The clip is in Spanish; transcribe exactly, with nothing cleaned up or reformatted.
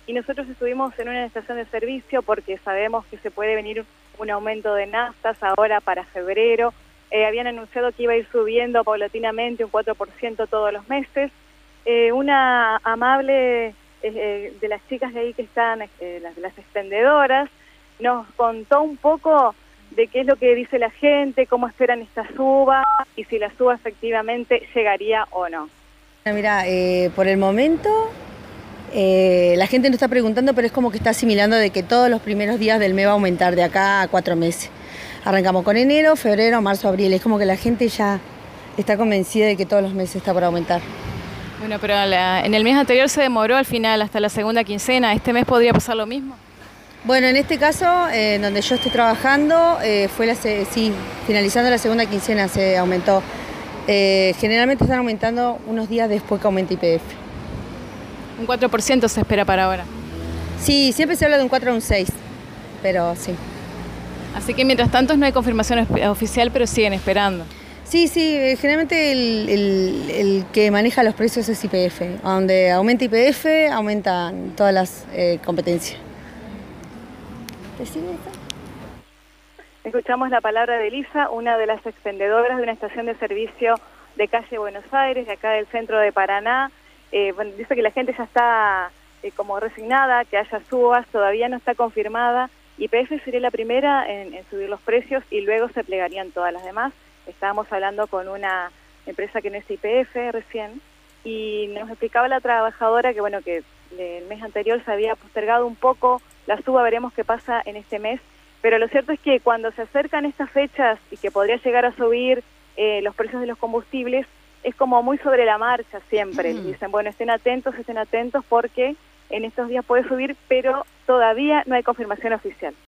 y nosotros estuvimos en una estación de servicio porque sabemos que se puede venir un aumento de naftas ahora para febrero. Eh, habían anunciado que iba a ir subiendo paulatinamente un cuatro por ciento todos los meses. Eh, una amable eh, de las chicas de ahí que están, eh, las, las expendedoras, nos contó un poco de qué es lo que dice la gente, cómo esperan esta suba y si la suba efectivamente llegaría o no. Mira, eh, por el momento eh, la gente no está preguntando, pero es como que está asimilando de que todos los primeros días del mes va a aumentar de acá a cuatro meses. Arrancamos con enero, febrero, marzo, abril. Es como que la gente ya está convencida de que todos los meses está por aumentar. Bueno, pero la, en el mes anterior se demoró al final hasta la segunda quincena. ¿Este mes podría pasar lo mismo? Bueno, en este caso, eh, donde yo estoy trabajando, eh, fue la se sí, finalizando la segunda quincena se aumentó. Eh, generalmente están aumentando unos días después que aumente I P F. Un cuatro por ciento se espera para ahora. Sí, siempre se habla de un cuatro o un seis, pero sí. Así que mientras tanto no hay confirmación oficial, pero siguen esperando. Sí, sí, eh, generalmente el, el, el que maneja los precios es I P F. Donde aumenta I P F, aumentan todas las eh, competencias. ¿Te sigue esto? Escuchamos la palabra de Elisa, una de las expendedoras de una estación de servicio de calle Buenos Aires, de acá del centro de Paraná. Eh, bueno, dice que la gente ya está eh, como resignada, que haya subas, todavía no está confirmada. I P F sería la primera en, en subir los precios y luego se plegarían todas las demás. Estábamos hablando con una empresa que no es I P F recién y nos explicaba la trabajadora que bueno que el mes anterior se había postergado un poco la suba, veremos qué pasa en este mes, pero lo cierto es que cuando se acercan estas fechas y que podría llegar a subir eh, los precios de los combustibles, es como muy sobre la marcha siempre. Les dicen, bueno, estén atentos, estén atentos porque en estos días puede subir, pero todavía no hay confirmación oficial.